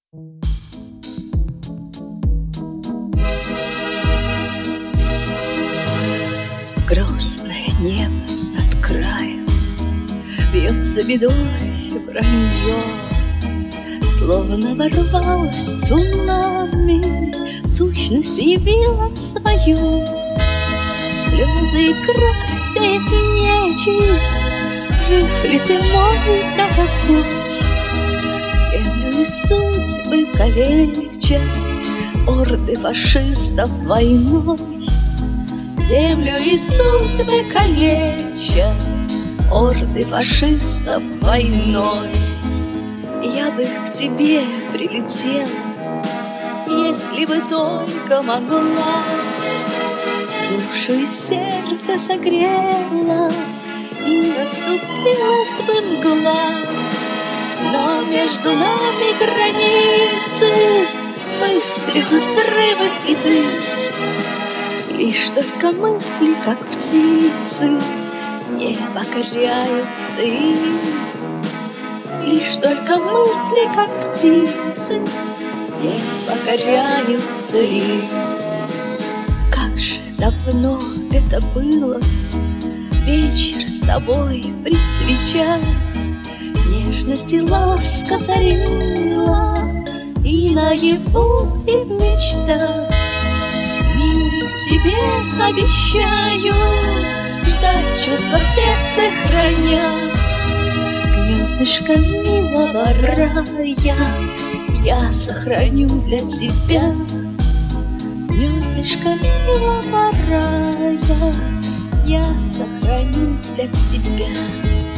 Грустное небо над краем бьется бедой вранье, словно ворвалась цунами, сущность явила свою. Слезы и кровь сеет нечисть, жив ли ты, мой дорогой? Землю и судьбы калечат орды фашистов войной. Землю и судьбы калечат орды фашистов войной. Я бы к тебе прилетела, если бы только могла, душу и сердце согрела, и расступилась бы мгла. Но между нами границы, выстрелы, взрывы и дым. Лишь только мысли, как птицы, не покоряются им. Лишь только мысли, как птицы, не покоряются им. Как же давно это было, вечер с тобой при свечах, нежность и ласка царила и наяву, и в мечтах. Милый, тебе обещаю ждать чувства в сердце храня, гнездышко милого рая я сохраню для тебя. Гнездышко милого рая я сохраню для тебя.